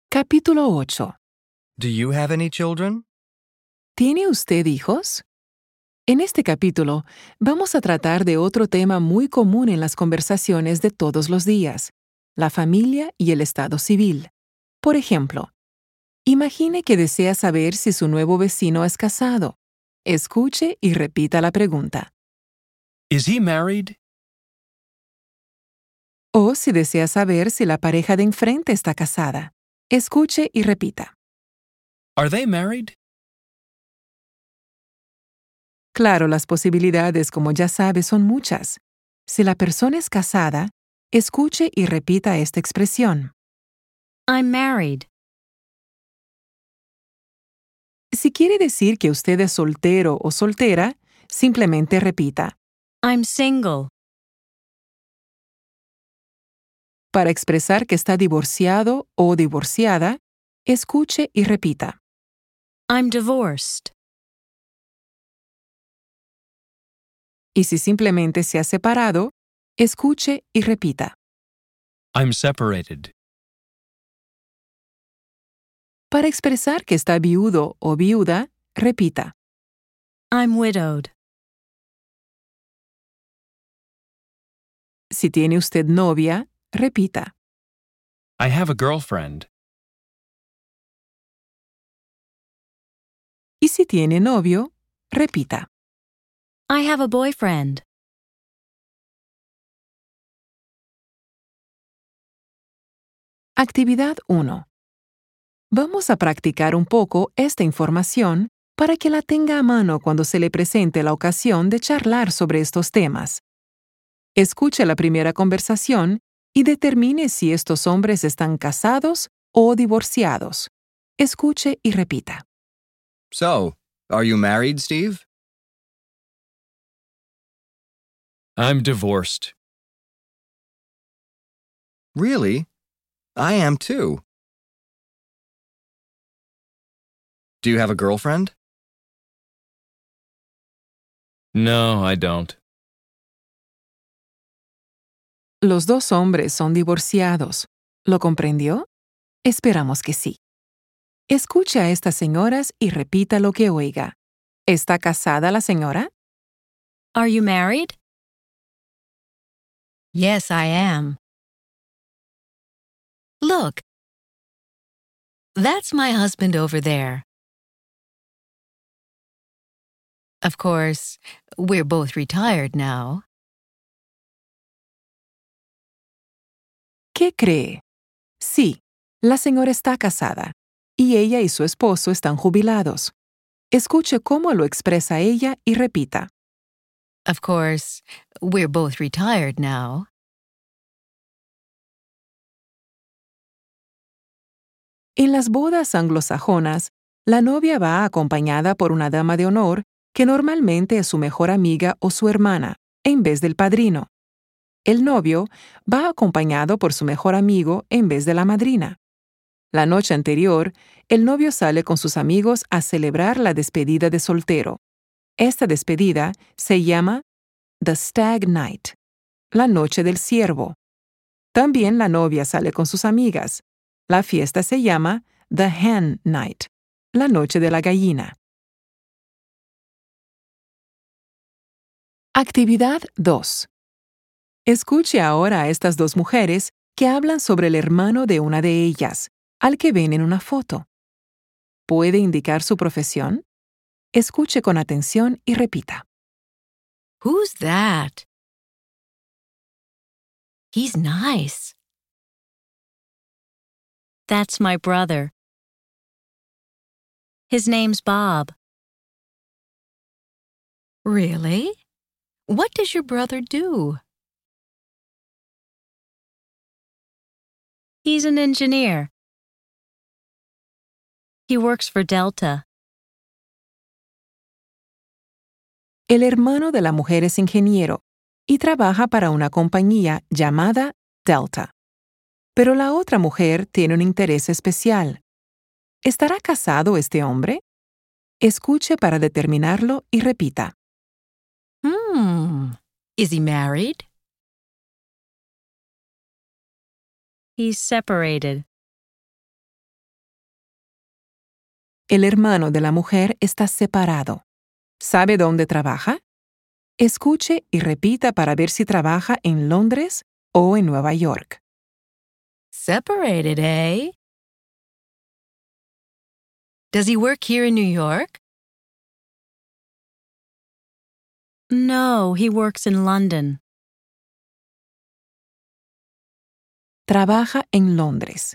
Capítulo 8. Do you have any children? ¿Tiene usted hijos? En este capítulo vamos a tratar de otro tema muy común en las conversaciones de todos los días, la familia y el estado civil. Por ejemplo, imagine que desea saber si su nuevo vecino es casado. Escuche y repita la pregunta. Is he married? O si desea saber si la pareja de enfrente está casada. Escuche y repita. Are they married? Claro, las posibilidades, como ya sabe, son muchas. Si la persona es casada, escuche y repita esta expresión. I'm married. Si quiere decir que usted es soltero o soltera, simplemente repita. I'm single. Para expresar que está divorciado o divorciada, escuche y repita. I'm divorced. Y si simplemente se ha separado, escuche y repita. I'm separated. Para expresar que está viudo o viuda, repita. I'm widowed. Si tiene usted novia, repita. I have a girlfriend. Y si tiene novio, repita. I have a boyfriend. Actividad 1. Vamos a practicar un poco esta información para que la tenga a mano cuando se le presente la ocasión de charlar sobre estos temas. Escuche la primera conversación y determine si estos hombres están casados o divorciados. Escuche y repita. So, are you married, Steve? I'm divorced. Really? I am too. Do you have a girlfriend? No, I don't. Los dos hombres son divorciados. ¿Lo comprendió? Esperamos que sí. Escuche a estas señoras y repita lo que oiga. ¿Está casada la señora? Are you married? Yes, I am. Look. That's my husband over there. Of course, we're both retired now. ¿Qué cree? Sí, la señora está casada, y ella y su esposo están jubilados. Escuche cómo lo expresa ella y repita. Of course, we're both retired now. En las bodas anglosajonas, la novia va acompañada por una dama de honor que normalmente es su mejor amiga o su hermana, en vez del padrino. El novio va acompañado por su mejor amigo en vez de la madrina. La noche anterior, el novio sale con sus amigos a celebrar la despedida de soltero. Esta despedida se llama The Stag Night, la noche del ciervo. También la novia sale con sus amigas. La fiesta se llama The Hen Night, la noche de la gallina. Actividad 2. Escuche ahora a estas dos mujeres que hablan sobre el hermano de una de ellas, al que ven en una foto. ¿Puede indicar su profesión? Escuche con atención y repita. Who's that? He's nice. That's my brother. His name's Bob. Really? What does your brother do? He's an engineer. He works for Delta. El hermano de la mujer es ingeniero y trabaja para una compañía llamada Delta. Pero la otra mujer tiene un interés especial. ¿Estará casado este hombre? Escuche para determinarlo y repita. Is he married? He's separated. El hermano de la mujer está separado. ¿Sabe dónde trabaja? Escuche y repita para ver si trabaja en Londres o en Nueva York. Separated, eh? Does he work here in New York? No, he works in London. Trabaja en Londres.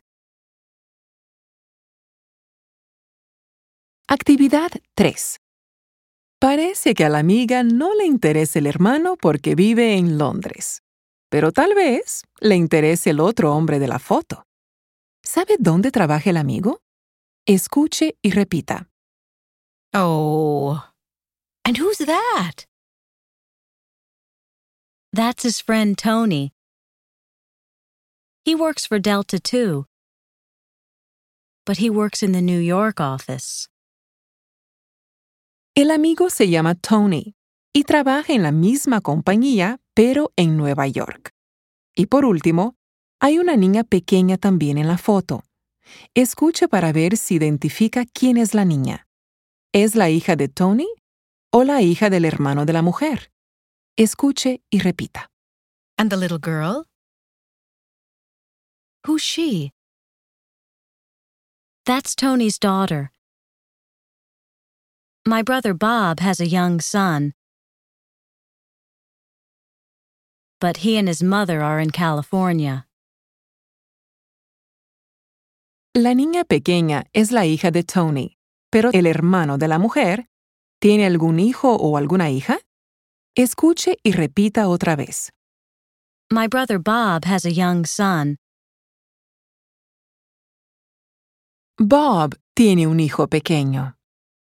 Actividad 3. Parece que a la amiga no le interesa el hermano porque vive en Londres, pero tal vez le interese el otro hombre de la foto. ¿Sabe dónde trabaja el amigo? Escuche y repita. Oh. And who's that? That's his friend Tony. He works for Delta too, but he works in the New York office. El amigo se llama Tony y trabaja en la misma compañía, pero en Nueva York. Y por último, hay una niña pequeña también en la foto. Escuche para ver si identifica quién es la niña. ¿Es la hija de Tony o la hija del hermano de la mujer? Escuche y repita. And the little girl? Who's she? That's Tony's daughter. My brother Bob has a young son, but he and his mother are in California. La niña pequeña es la hija de Tony, pero el hermano de la mujer, ¿tiene algún hijo o alguna hija? Escuche y repita otra vez. My brother Bob has a young son. Bob tiene un hijo pequeño.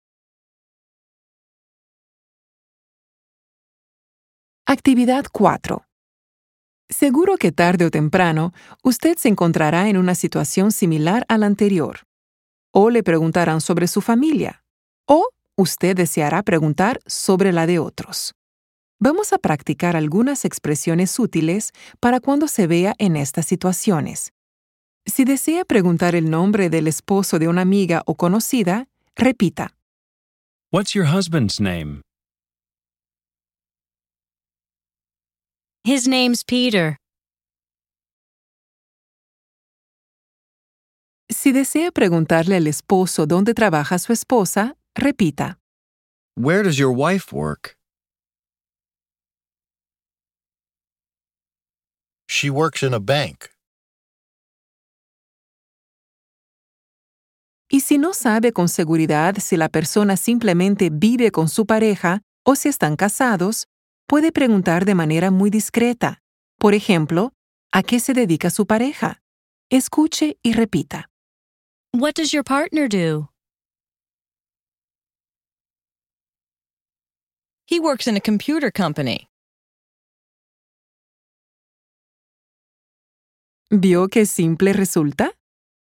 Actividad 4. Seguro que tarde o temprano usted se encontrará en una situación similar a la anterior. O le preguntarán sobre su familia, o usted deseará preguntar sobre la de otros. Vamos a practicar algunas expresiones útiles para cuando se vea en estas situaciones. Si desea preguntar el nombre del esposo de una amiga o conocida, repita. What's your husband's name? His name's Peter. Si desea preguntarle al esposo dónde trabaja su esposa, repita. Where does your wife work? She works in a bank. Y si no sabe con seguridad si la persona simplemente vive con su pareja o si están casados, puede preguntar de manera muy discreta. Por ejemplo, ¿a qué se dedica su pareja? Escuche y repita. What does your partner do? He works in a computer company. ¿Vio qué simple resulta?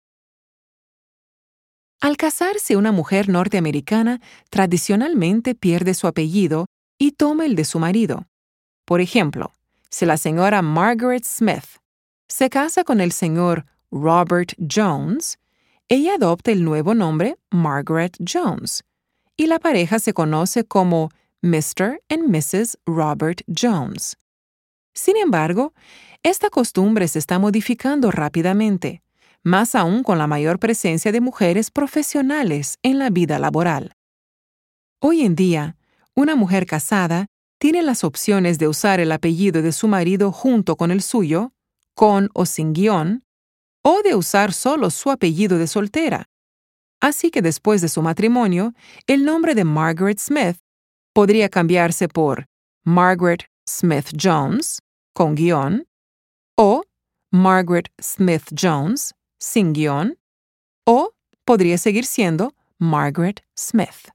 Al casarse, una mujer norteamericana tradicionalmente pierde su apellido y toma el de su marido. Por ejemplo, si la señora Margaret Smith se casa con el señor Robert Jones, ella adopta el nuevo nombre Margaret Jones, y la pareja se conoce como Mr. and Mrs. Robert Jones. Sin embargo, esta costumbre se está modificando rápidamente, más aún con la mayor presencia de mujeres profesionales en la vida laboral. Hoy en día, una mujer casada tiene las opciones de usar el apellido de su marido junto con el suyo, con o sin guión, o de usar solo su apellido de soltera. Así que después de su matrimonio, el nombre de Margaret Smith podría cambiarse por Margaret Smith Jones, con guión, o Margaret Smith Jones, sin guión, o podría seguir siendo Margaret Smith.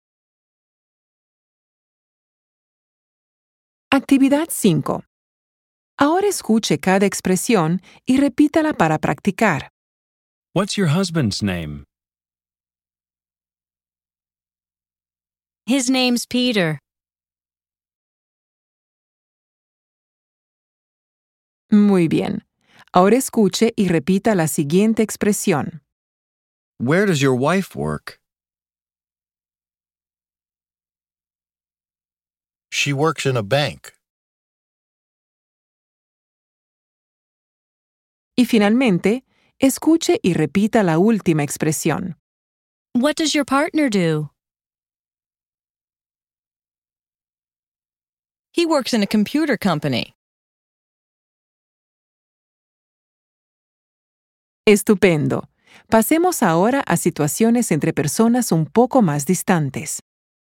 Actividad 5. Ahora escuche cada expresión y repítala para practicar. What's your husband's name? His name's Peter. Muy bien. Ahora escuche y repita la siguiente expresión. Where does your wife work? She works in a bank. Y finalmente, escuche y repita la última expresión. What does your partner do? He works in a computer company. Estupendo. Pasemos ahora a situaciones entre personas un poco más distantes.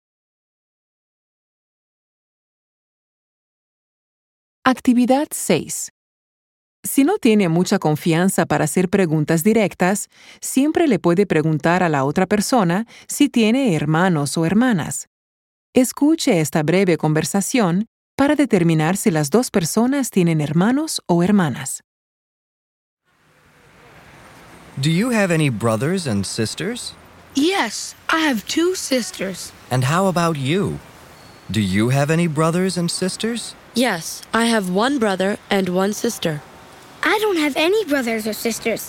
Actividad 6. Si no tiene mucha confianza para hacer preguntas directas, siempre le puede preguntar a la otra persona si tiene hermanos o hermanas. Escuche esta breve conversación para determinar si las dos personas tienen hermanos o hermanas. Do you have any brothers and sisters? Yes, I have 2 sisters. And how about you? Do you have any brothers and sisters? Yes, I have 1 brother and 1 sister. I don't have any brothers or sisters.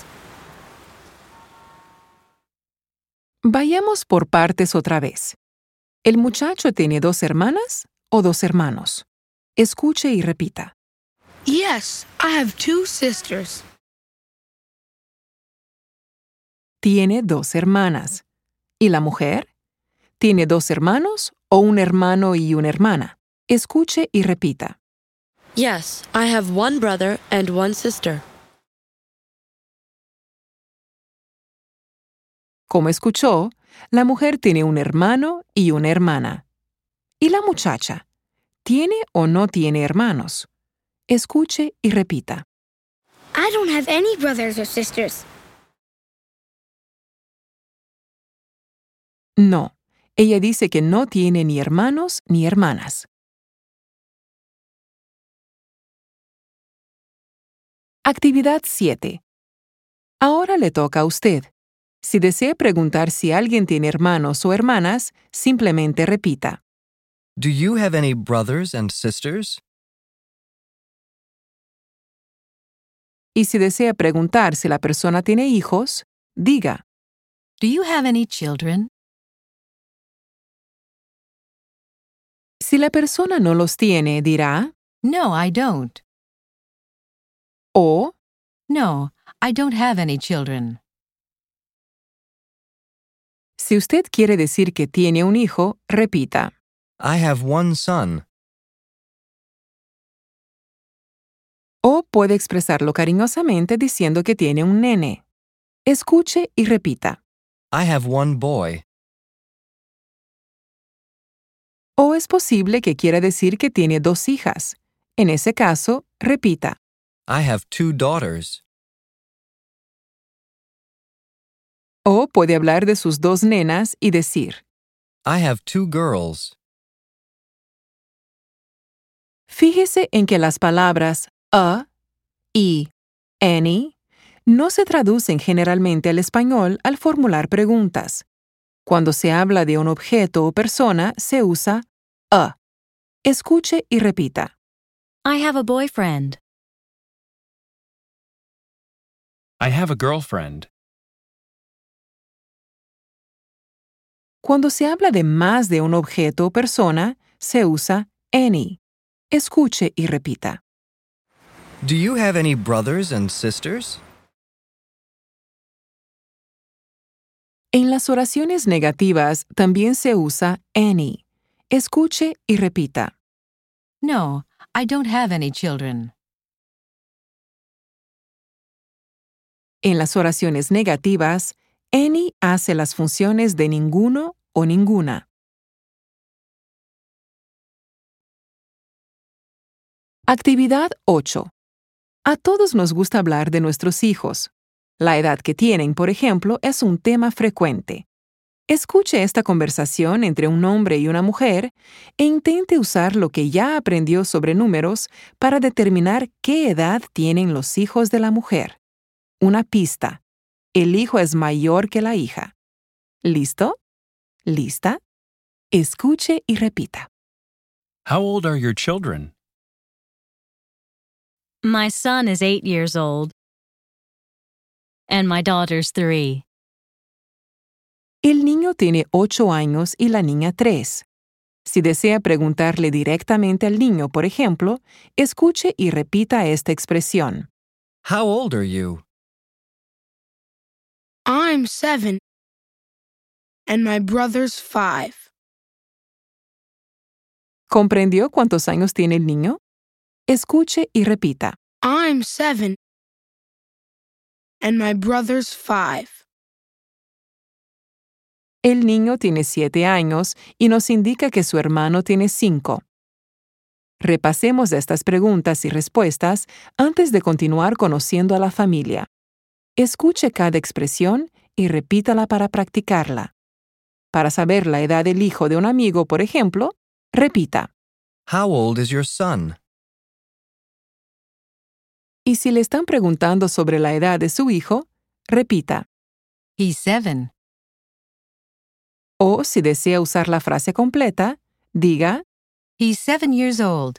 Vayamos por partes otra vez. ¿El muchacho tiene 2 hermanas o 2 hermanos? Escuche y repita. Yes, I have 2 sisters. Tiene 2 hermanas. ¿Y la mujer? ¿Tiene 2 hermanos o un hermano y una hermana? Escuche y repita. Yes, I have 1 brother and 1 sister. Como escuchó, la mujer tiene un hermano y una hermana. ¿Y la muchacha? ¿Tiene o no tiene hermanos? Escuche y repita. I don't have any brothers or sisters. No, ella dice que no tiene ni hermanos ni hermanas. Actividad 7. Ahora le toca a usted. Si desea preguntar si alguien tiene hermanos o hermanas, simplemente repita. Do you have any brothers and sisters? Y si desea preguntar si la persona tiene hijos, diga. Do you have any children? Si la persona no los tiene, dirá. No, I don't. O. No, I don't have any children. Si usted quiere decir que tiene un hijo, repita. I have 1 son. O puede expresarlo cariñosamente diciendo que tiene un nene. Escuche y repita. I have 1 boy. O es posible que quiera decir que tiene 2 hijas. En ese caso, repita. I have 2 daughters. O puede hablar de sus 2 nenas y decir. I have 2 girls. Fíjese en que las palabras a y any no se traducen generalmente al español al formular preguntas. Cuando se habla de un objeto o persona, se usa a. Escuche y repita. I have a boyfriend. I have a girlfriend. Cuando se habla de más de un objeto o persona, se usa any. Escuche y repita. Do you have any brothers and sisters? En las oraciones negativas también se usa any. Escuche y repita. No, I don't have any children. En las oraciones negativas, any hace las funciones de ninguno o ninguna. Actividad 8. A todos nos gusta hablar de nuestros hijos. La edad que tienen, por ejemplo, es un tema frecuente. Escuche esta conversación entre un hombre y una mujer e intente usar lo que ya aprendió sobre números para determinar qué edad tienen los hijos de la mujer. Una pista. El hijo es mayor que la hija. ¿Listo? ¿Lista? Escuche y repita. How old are your children? My son is 8 years old. And my daughter's 3. El niño tiene 8 años y la niña 3. Si desea preguntarle directamente al niño, por ejemplo, escuche y repita esta expresión. How old are you? I'm 7. And my brother's 5. ¿Comprendió cuántos años tiene el niño? Escuche y repita. I'm 7. And my brother's 5. El niño tiene 7 años y nos indica que su hermano tiene 5. Repasemos estas preguntas y respuestas antes de continuar conociendo a la familia. Escuche cada expresión y repítala para practicarla. Para saber la edad del hijo de un amigo, por ejemplo, repita. How old is your son? Y si le están preguntando sobre la edad de su hijo, repita. He's 7. O si desea usar la frase completa, diga. He's 7 years old.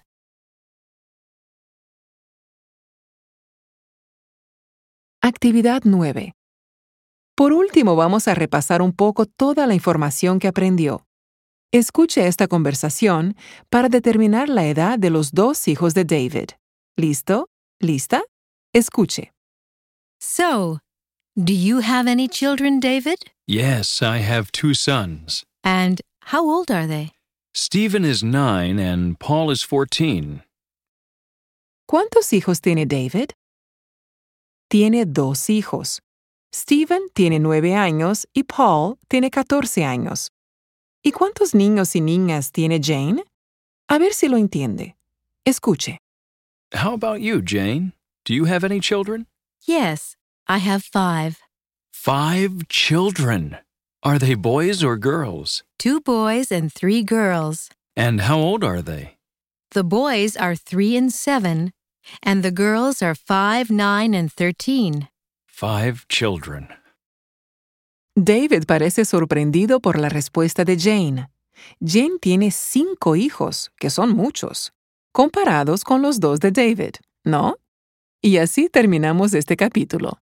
Actividad 9. Por último, vamos a repasar un poco toda la información que aprendió. Escuche esta conversación para determinar la edad de los 2 hijos de David. ¿Listo? ¿Lista? Escuche. So, do you have any children, David? Yes, I have 2 sons. And how old are they? Stephen is 9 and Paul is 14. ¿Cuántos hijos tiene David? Tiene 2 hijos. Stephen tiene 9 años y Paul tiene 14 años. ¿Y cuántos niños y niñas tiene Jane? A ver si lo entiende. Escuche. How about you, Jane? Do you have any children? Yes, I have 5. 5 children. Are they boys or girls? 2 boys and 3 girls. And how old are they? The boys are 3 and 7, and the girls are 5, 9, and 13. 5 children. David parece sorprendido por la respuesta de Jane. Jane tiene 5 hijos, que son muchos, comparados con los 2 de David, ¿no? Y así terminamos este capítulo.